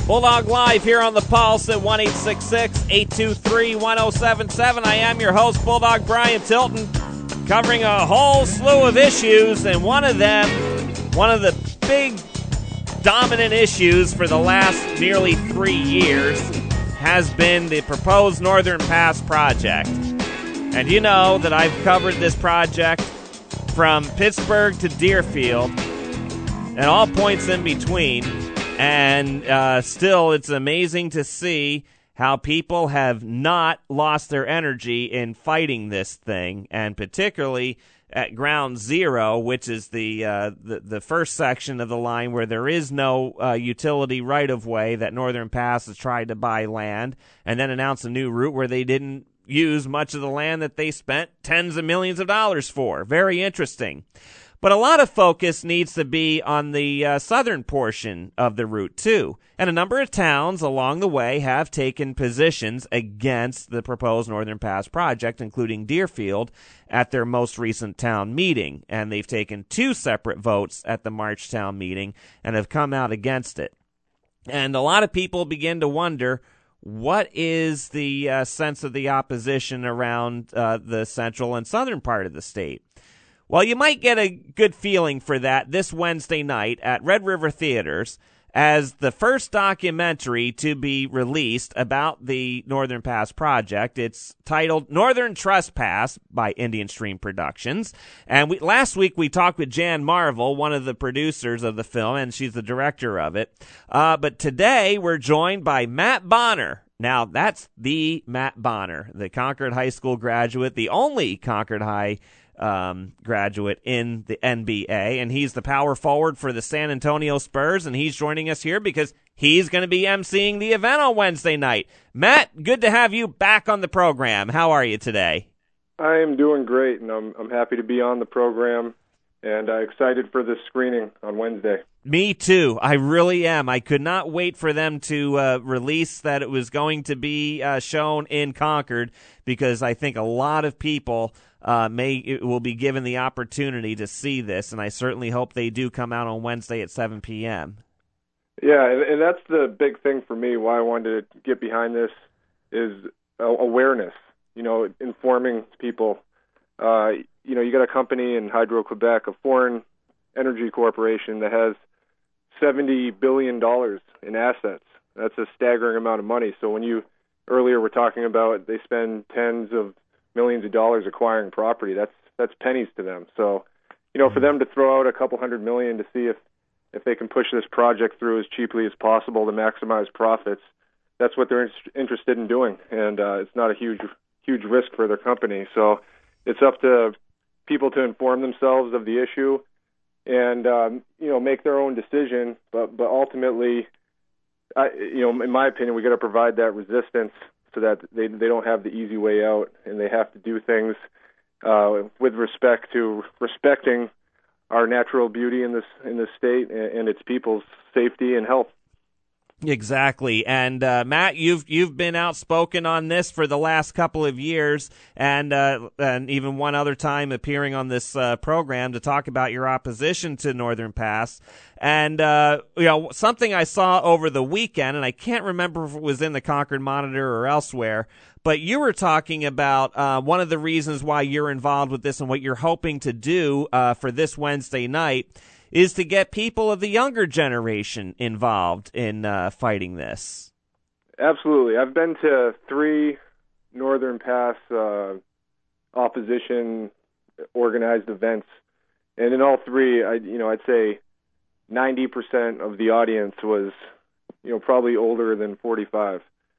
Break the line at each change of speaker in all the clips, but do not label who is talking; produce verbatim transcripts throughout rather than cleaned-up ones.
Bulldog Live here on the Pulse at one eight six six, eight two three, one oh seven seven. I am your host, Bulldog Brian Tilton, covering a whole slew of issues, and one of them, one of the big dominant issues for the last nearly three years has been the proposed Northern Pass project. And you know that I've covered this project from Pittsburgh to Deerfield and all points in between. And uh, still, it's amazing to see how people have not lost their energy in fighting this thing, and particularly at Ground Zero, which is the uh, the, the first section of the line where there is no uh, utility right-of-way that Northern Pass has tried to buy land and then announce a new route where they didn't use much of the land that they spent tens of millions of dollars for. Very interesting. But a lot of focus needs to be on the uh, southern portion of the route, too. And a number of towns along the way have taken positions against the proposed Northern Pass project, including Deerfield, at their most recent town meeting. And they've taken two separate votes at the March town meeting and have come out against it. And a lot of people begin to wonder, what is the uh, sense of the opposition around uh, the central and southern part of the state? Well, you might get a good feeling for that this Wednesday night at Red River Theaters as the first documentary to be released about the Northern Pass project. It's titled Northern Trespass by Indian Stream Productions. And we, last week we talked with Jan Marvel, one of the producers of the film, and she's the director of it. Uh, but today we're joined by Matt Bonner. Now, that's the Matt Bonner, the Concord High School graduate, the only Concord High Um, graduate in the N B A, and he's the power forward for the San Antonio Spurs, and he's joining us here because he's going to be emceeing the event on Wednesday night. Matt, good to have you back on the program. How are you today?
I am doing great, and I'm I'm happy to be on the program, and uh, excited for this screening on Wednesday.
Me too. I really am. I could not wait for them to uh, release that it was going to be uh, shown in Concord, because I think a lot of people Uh, may will be given the opportunity to see this, and I certainly hope they do come out on Wednesday at seven p.m.
Yeah, and, and that's the big thing for me, why I wanted to get behind this, is uh, awareness, you know, informing people. Uh, you know, you got a company in Hydro-Quebec, a foreign energy corporation that has seventy billion dollars in assets. That's a staggering amount of money. So when you earlier were talking about they spend tens of millions of dollars acquiring property, that's that's pennies to them. So, you know, for them to throw out a couple hundred million to see if, if they can push this project through as cheaply as possible to maximize profits, that's what they're in- interested in doing. And uh, it's not a huge, huge risk for their company. So it's up to people to inform themselves of the issue and, um, you know, make their own decision. But, but ultimately, I, you know, in my opinion, we got to provide that resistance so that they they don't have the easy way out, and they have to do things uh, with respect to respecting our natural beauty in this in this state and, and its people's safety and health.
Exactly, and uh, Matt, you've you've been outspoken on this for the last couple of years, and uh, and even one other time appearing on this uh, program to talk about your opposition to Northern Pass. And uh, you know, something I saw over the weekend, and I can't remember if it was in the Concord Monitor or elsewhere, but you were talking about uh, one of the reasons why you're involved with this and what you're hoping to do uh, for this Wednesday night is to get people of the younger generation involved in uh, fighting this.
Absolutely. I've been to three Northern Pass uh, opposition organized events, and in all three, I, you know, I'd say ninety percent of the audience was, you know, probably older than forty-five.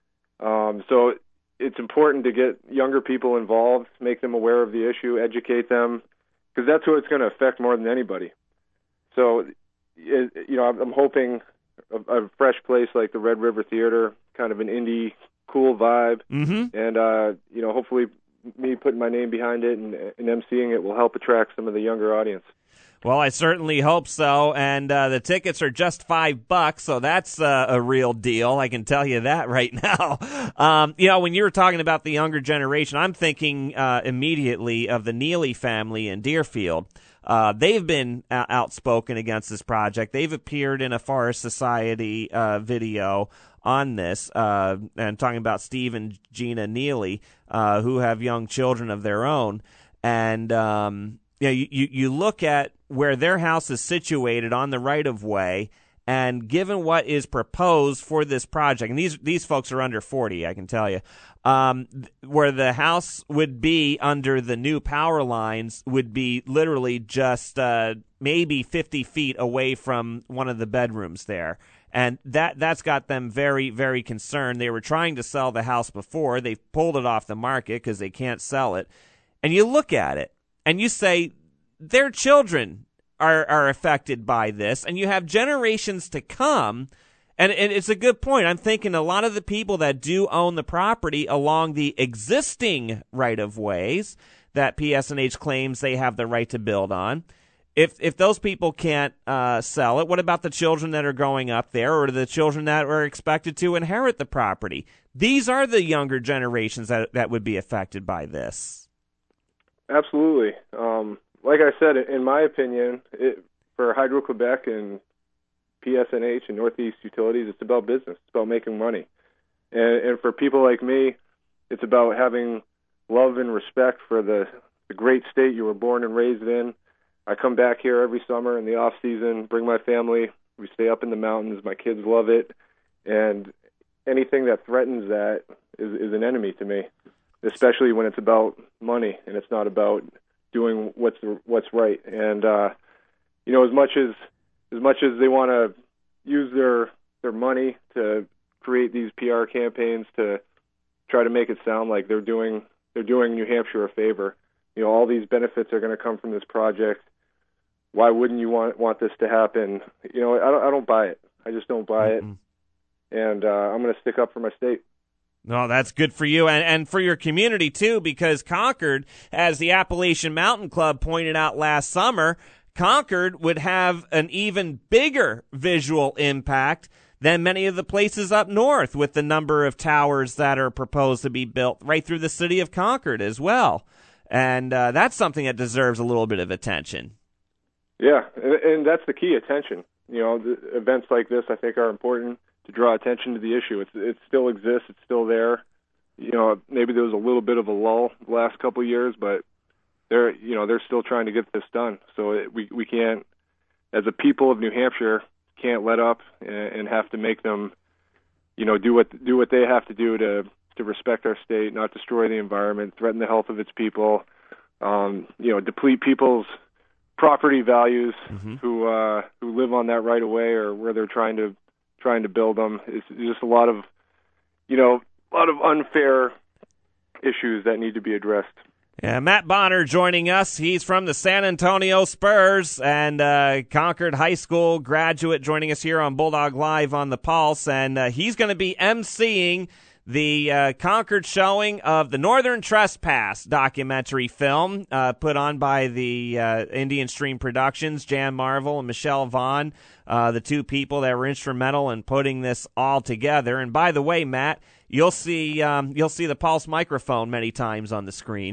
Um, so it's important to get younger people involved, make them aware of the issue, educate them, because that's what it's going to affect more than anybody. So, you know, I'm hoping a, a fresh place like the Red River Theater, kind of an indie, cool vibe,
mm-hmm.
and, uh, you know, hopefully me putting my name behind it and, and emceeing it will help attract some of the younger audience.
Well, I certainly hope so, and uh, the tickets are just five bucks, so that's uh, a real deal. I can tell you that right now. Um, you know, when you were talking about the younger generation, I'm thinking uh, immediately of the Neely family in Deerfield. Uh, they've been uh, outspoken against this project. They've appeared in a Forest Society uh, video on this, uh, and talking about Steve and Gina Neely, uh, who have young children of their own. And um, you know, you, you look at where their house is situated on the right-of-way, and given what is proposed for this project, and these these folks are under forty, I can tell you, um, where the house would be under the new power lines would be literally just uh, maybe fifty feet away from one of the bedrooms there. And that, that's got them very, very concerned. They were trying to sell the house before. They've pulled it off the market because they can't sell it. And you look at it, and you say, their children are are affected by this, and you have generations to come, and, and it's a good point. I'm thinking a lot of the people that do own the property along the existing right-of-ways that P S N H claims they have the right to build on, if if those people can't uh, sell it, what about the children that are growing up there, or the children that are expected to inherit the property? These are the younger generations that that would be affected by this.
Absolutely. Um Like I said, in my opinion, it, for Hydro-Quebec and P S N H and Northeast Utilities, it's about business. It's about making money. And, and for people like me, it's about having love and respect for the, the great state you were born and raised in. I come back here every summer in the off-season, bring my family. We stay up in the mountains. My kids love it. And anything that threatens that is, is an enemy to me, especially when it's about money and it's not about doing what's what's right. And uh, you know, as much as as much as they want to use their their money to create these P R campaigns to try to make it sound like they're doing they're doing New Hampshire a favor. You know, all these benefits are going to come from this project. Why wouldn't you want want this to happen? You know, I don't I don't buy it. I just don't buy mm-hmm. it. And uh, I'm going to stick up for my state.
No, that's good for you and, and for your community, too, because Concord, as the Appalachian Mountain Club pointed out last summer, Concord would have an even bigger visual impact than many of the places up north, with the number of towers that are proposed to be built right through the city of Concord as well. And uh, that's something that deserves a little bit of attention.
Yeah, and, and that's the key, attention. You know, the events like this, I think, are important to draw attention to the issue. It's, it still exists. It's still there. You know, maybe there was a little bit of a lull the last couple of years, but they're, you know, they're still trying to get this done. So it, we we can't, as a people of New Hampshire, can't let up and, and have to make them, you know, do what do what they have to do to to respect our state, not destroy the environment, threaten the health of its people, um, you know, deplete people's property values mm-hmm. who uh, who live on that right of way or where they're trying to trying to build them. It's just a lot of, you know, a lot of unfair issues that need to be addressed.
Yeah, Matt Bonner joining us. He's from the San Antonio Spurs and uh, Concord High School graduate, joining us here on Bulldog Live on the Pulse, and uh, he's going to be emceeing the uh, Concord showing of the Northern Trespass documentary film uh, put on by the uh, Indian Stream Productions, Jan Marvel and Michelle Vaughn, uh, the two people that were instrumental in putting this all together. And by the way, Matt, you'll see um, you'll see the Pulse microphone many times on the screen.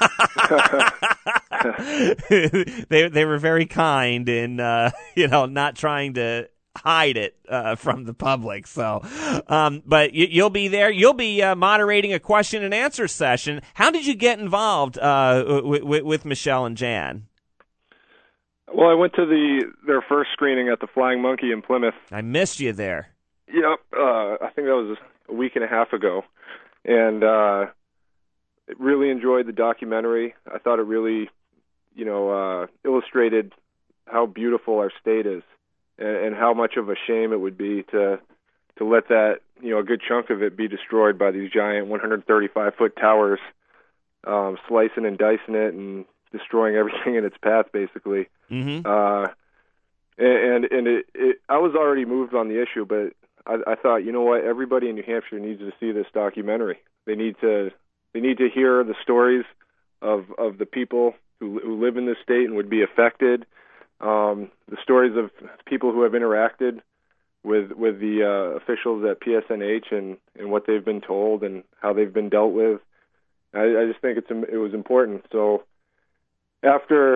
they they were very kind in uh, you know not trying to hide it uh, from the public. So, um, but you, you'll be there. You'll be uh, moderating a question and answer session. How did you get involved uh, w- w- with Michelle and Jan?
Well, I went to the their first screening at the Flying Monkey in Plymouth.
I missed you there.
Yep, uh, I think that was a week and a half ago, and uh, really enjoyed the documentary. I thought it really, you know, uh, illustrated how beautiful our state is. And how much of a shame it would be to to let that, you know, a good chunk of it be destroyed by these giant one hundred thirty-five foot towers, um, slicing and dicing it and destroying everything in its path, basically.
Mm-hmm.
Uh, and and it, it, I was already moved on the issue, but I, I thought, you know what, everybody in New Hampshire needs to see this documentary. They need to they need to hear the stories of of the people who who live in this state and would be affected. Um, the stories of people who have interacted with with the uh, officials at P S N H and, and what they've been told and how they've been dealt with. I, I just think it's it was important. So after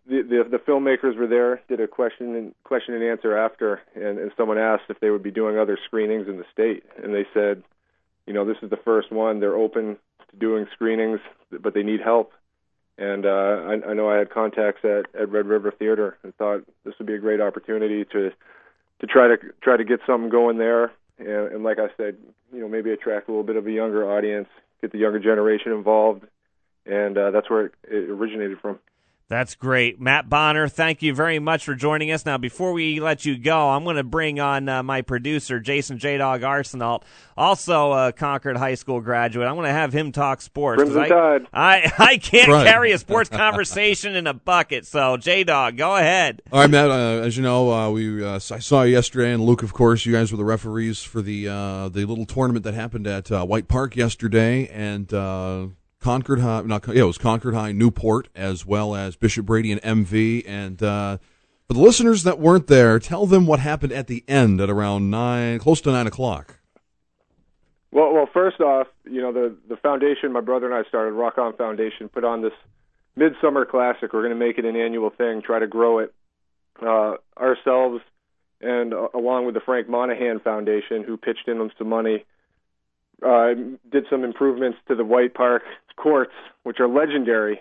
the, the the filmmakers were there, did a question and question and answer after, and, and someone asked if they would be doing other screenings in the state, and they said, you know, this is the first one. They're open to doing screenings, but they need help. And uh, I, I know I had contacts at, at Red River Theater and thought this would be a great opportunity to to try to try to get something going there. And, and like I said, you know, maybe attract a little bit of a younger audience, get the younger generation involved, and uh, that's where it, it originated from.
That's great. Matt Bonner, thank you very much for joining us. Now, before we let you go, I'm going to bring on uh, my producer, Jason J-Dog Arsenault, also a Concord High School graduate. I'm going to have him talk sports.
Crimson Tide.
I, I, I can't
right.
carry a sports conversation in a bucket, so J-Dog, go ahead.
All right, Matt, uh, as you know, uh, we uh, I saw you yesterday, and Luke, of course, you guys were the referees for the uh, the little tournament that happened at uh, White Park yesterday, and uh Concord High, not yeah, it was Concord High, Newport, as well as Bishop Brady and M V. And uh, for the listeners that weren't there, tell them what happened at the end at around nine, close to nine o'clock.
Well, well, first off, you know, the the foundation my brother and I started, Rock On Foundation, put on this Midsummer Classic. We're going to make it an annual thing, try to grow it uh, ourselves, and uh, along with the Frank Monahan Foundation, who pitched in some money. Uh, did some improvements to the White Park courts, which are legendary,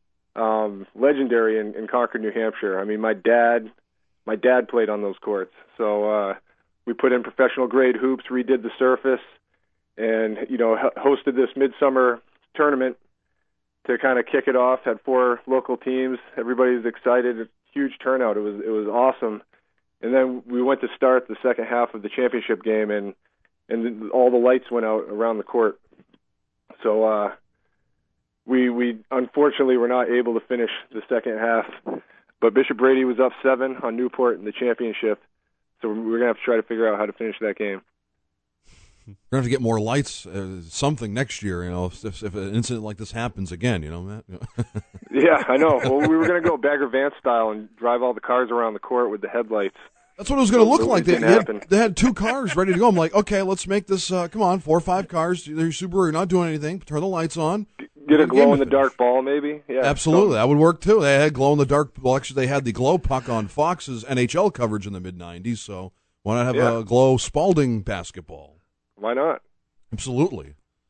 um, legendary in, in Concord, New Hampshire. I mean, my dad, my dad played on those courts. So uh, we put in professional grade hoops, redid the surface, and you know, hosted this midsummer tournament to kind of kick it off. Had four local teams. Everybody's excited. Huge turnout. It was it was awesome. And then we went to start the second half of the championship game, and and all the lights went out around the court. So uh, we we unfortunately were not able to finish the second half. But Bishop Brady was up seven on Newport in the championship, so we're going to have to try to figure out how to finish that game.
We're going to have to get more lights, uh, something next year, you know, if, if an incident like this happens again, you know, Matt?
Yeah, I know. Well, we were going to go Bagger Vance style and drive all the cars around the court with the headlights.
That's what it was going to look like. They, they, had,
happen.
they had two cars ready to go. I'm like, okay, let's make this, uh, come on, four or five cars. They're Subaru, you're not doing anything. Turn the lights on.
Get a glow-in-the-dark ball, maybe? Yeah.
Absolutely. That would work, too. They had glow-in-the-dark. Well, actually, they had the glow puck on Fox's N H L coverage in the mid nineties, so why not have
yeah.
a glow Spalding basketball?
Why not?
Absolutely.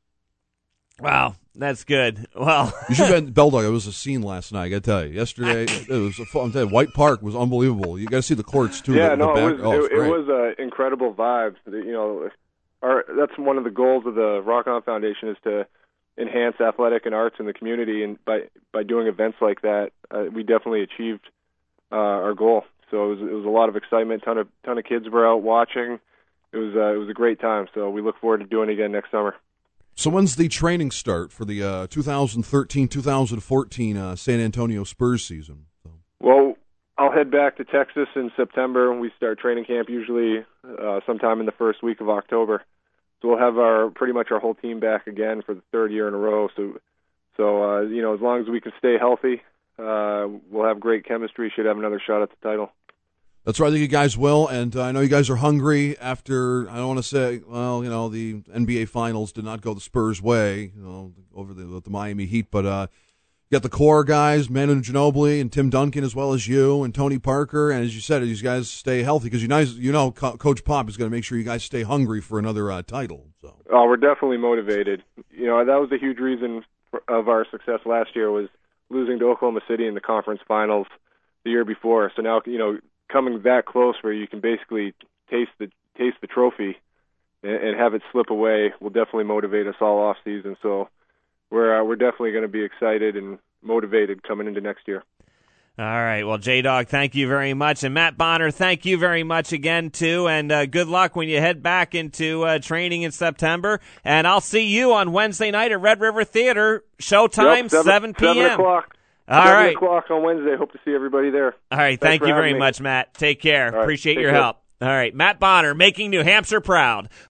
Wow, that's good. Well,
you should have been Belldog. It was a scene last night. I got to tell you. Yesterday, it was a fun. I'm telling you, White Park was unbelievable. You got to see the courts too.
Yeah,
the,
no,
the back,
it was
oh,
it, it was an incredible vibe. You know, our that's one of the goals of the Rock On Foundation is to enhance athletic and arts in the community, and by by doing events like that, uh, we definitely achieved uh, our goal. So it was it was a lot of excitement. Ton of ton of kids were out watching. It was uh, it was a great time. So we look forward to doing it again next summer.
So when's the training start for the uh, twenty thirteen twenty fourteen uh, San Antonio Spurs season? So.
Well, I'll head back to Texas in September, and we start training camp usually uh, sometime in the first week of October. So we'll have our pretty much our whole team back again for the third year in a row. So, so uh, you know, as long as we can stay healthy, uh, we'll have great chemistry. Should have another shot at the title.
That's right. I think you guys will, and uh, I know you guys are hungry after, I don't want to say, well, you know, the N B A Finals did not go the Spurs' way, you know, over the, the Miami Heat, but uh, you got the core guys, Manu Ginobili and Tim Duncan, as well as you and Tony Parker, and as you said, these guys stay healthy, because you know, you know Co- Coach Pop is going to make sure you guys stay hungry for another uh, title. So.
Oh, we're definitely motivated. You know, that was a huge reason for, of our success last year, was losing to Oklahoma City in the conference finals the year before. So now, you know, coming that close where you can basically taste the taste the trophy and, and have it slip away will definitely motivate us all off season. So we're uh, we're definitely going to be excited and motivated coming into next year.
all right. Well, J-Dog, thank you very much. And Matt Bonner, thank you very much again, too. And uh, good luck when you head back into uh, training in September. And I'll see you on Wednesday night at Red River Theater. Showtime,
yep, seven,
seven p.m.
seven o'clock.
All
seven
right.
o'clock on Wednesday. Hope to see everybody there.
All right.
Thanks
Thank you very
me.
much, Matt. Take care.
Right,
Appreciate your
care.
help. All right. Matt Bonner, making New Hampshire proud.